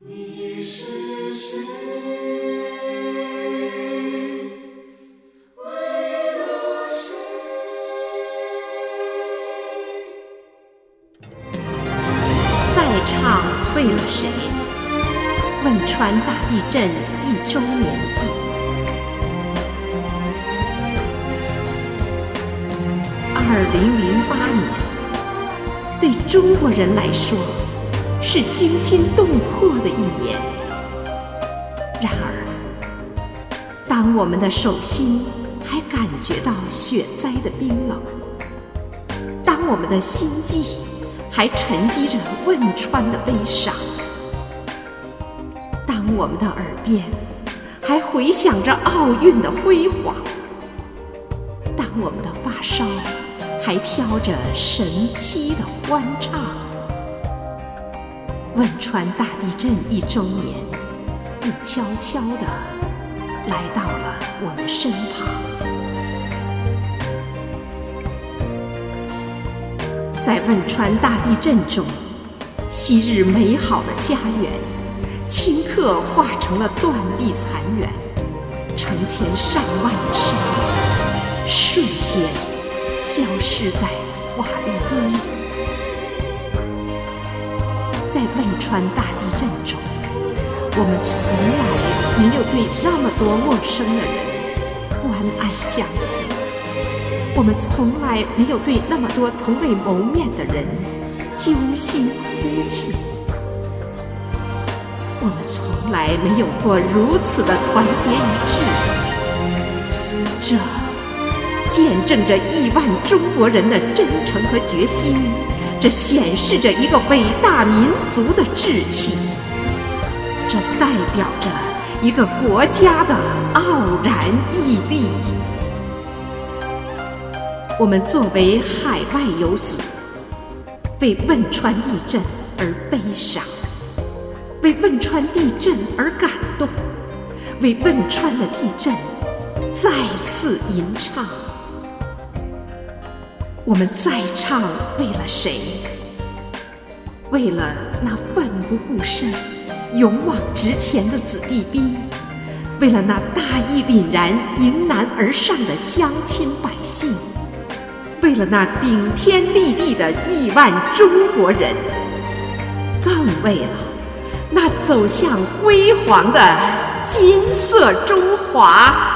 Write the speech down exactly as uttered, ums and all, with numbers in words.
你是谁？为了谁？ 再唱为了谁？汶川大地震一周年祭。二零零八年，对中国人来说是惊心动魄的一年。然而，当我们的手心还感觉到雪灾的冰冷，当我们的心际还沉积着汶川的悲伤，当我们的耳边还回响着奥运的辉煌，当我们的发梢还飘着神七的欢唱，汶川大地震一周年又悄悄地来到了我们身旁。在汶川大地震中，昔日美好的家园顷刻化成了断壁残垣，成千上万的生命瞬间消失在瓦砾堆里。在汶川大地震中，我们从来没有对那么多陌生的人关爱相惜，我们从来没有对那么多从未谋面的人揪心哭泣，我们从来没有过如此的团结一致。这见证着亿万中国人的真诚和决心，这显示着一个伟大民族的志气，这代表着一个国家的傲然屹立。我们作为海外游子，为汶川地震而悲伤，为汶川地震而感动，为汶川的地震再次吟唱。我们再唱为了谁？为了那奋不顾身、勇往直前的子弟兵，为了那大义凛然迎难而上的乡亲百姓，为了那顶天立地的亿万中国人，更为了那走向辉煌的金色中华。